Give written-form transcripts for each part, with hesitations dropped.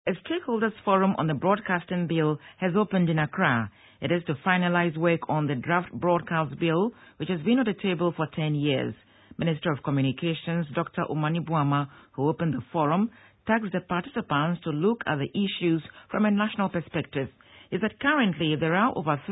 A stakeholders forum on the broadcasting bill has opened in Accra. It is to finalize work on the draft broadcast bill, which has been on the table for 10 years. Minister of Communications, Dr. Omane Boamah, who opened the forum, tasked the participants to look at the issues from a national perspective. Is that currently there are over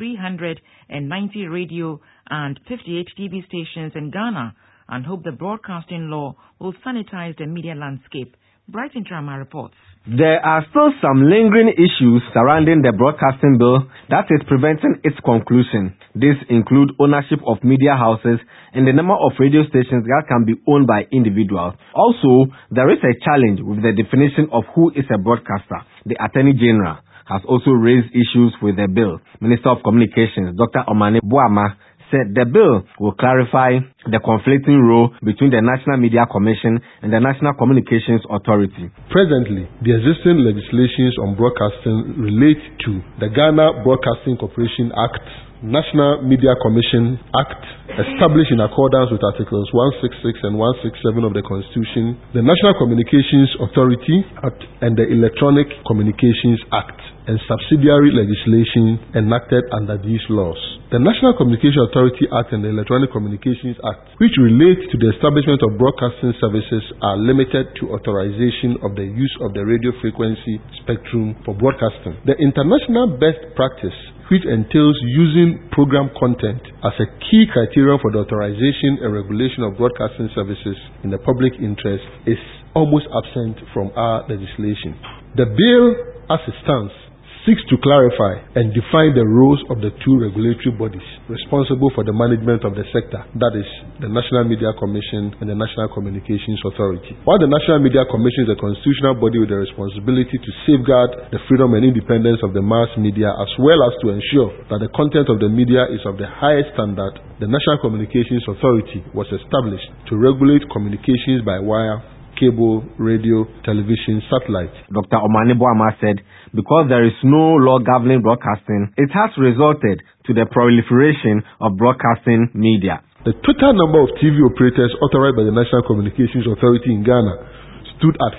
390 radio and 58 TV stations in Ghana, and hope the broadcasting law will sanitize the media landscape. Brighton Drama reports. There are still some lingering issues surrounding the broadcasting bill that is preventing its conclusion. These include ownership of media houses and the number of radio stations that can be owned by individuals. Also, there is a challenge with the definition of who is a broadcaster. The Attorney General has also raised issues with the bill. Minister of Communications, Dr. Omane Boamah, said the bill will clarify the conflicting role between the National Media Commission and the National Communications Authority. Presently, the existing legislations on broadcasting relate to the Ghana Broadcasting Corporation Act, National Media Commission Act, established in accordance with Articles 166 and 167 of the Constitution, the National Communications Authority Act, and the Electronic Communications Act, and subsidiary legislation enacted under these laws. The National Communications Authority Act and the Electronic Communications Act, which relate to the establishment of broadcasting services, are limited to authorization of the use of the radio frequency spectrum for broadcasting. The international best practice, which entails using program content as a key criterion for the authorization and regulation of broadcasting services in the public interest, is almost absent from our legislation. The bill, as it stands, seeks to clarify and define the roles of the two regulatory bodies responsible for the management of the sector, that is, the National Media Commission and the National Communications Authority. While the National Media Commission is a constitutional body with the responsibility to safeguard the freedom and independence of the mass media, as well as to ensure that the content of the media is of the highest standard, the National Communications Authority was established to regulate communications by wire, cable, radio, television, satellite. Dr. Omane Boamah said, because there is no law governing broadcasting, it has resulted to the proliferation of broadcasting media. The total number of TV operators authorized by the National Communications Authority in Ghana stood at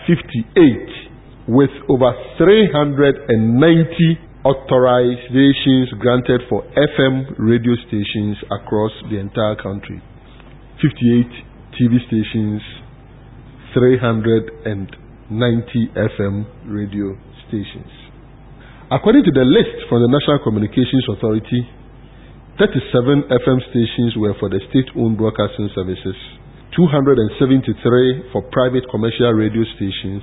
58, with over 390 authorizations granted for FM radio stations across the entire country. 58 TV stations, 390 FM radio stations. According to the list from the National Communications Authority, 37 FM stations were for the state-owned broadcasting services, 273 for private commercial radio stations,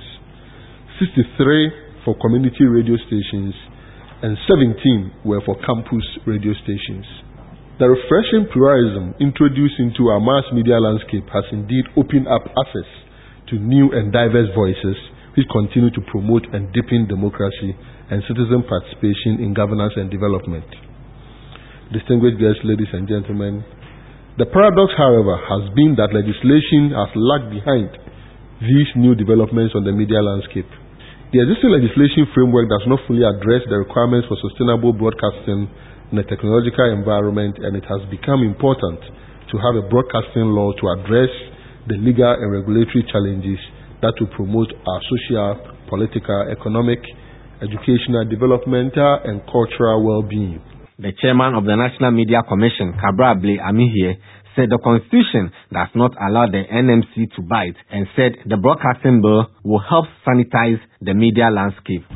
63 for community radio stations, and 17 were for campus radio stations. The refreshing pluralism introduced into our mass media landscape has indeed opened up access to new and diverse voices which continue to promote and deepen democracy and citizen participation in governance and development. Distinguished guests, ladies and gentlemen, the paradox, however, has been that legislation has lagged behind these new developments on the media landscape. The existing legislation framework does not fully address the requirements for sustainable broadcasting in a technological environment, and it has become important to have a broadcasting law to address the legal and regulatory challenges that will promote our social, political, economic, educational, developmental, and cultural well-being. The chairman of the National Media Commission, Kabrable Amihie, said the Constitution does not allow the NMC to bite and said the broadcasting bill will help sanitize the media landscape.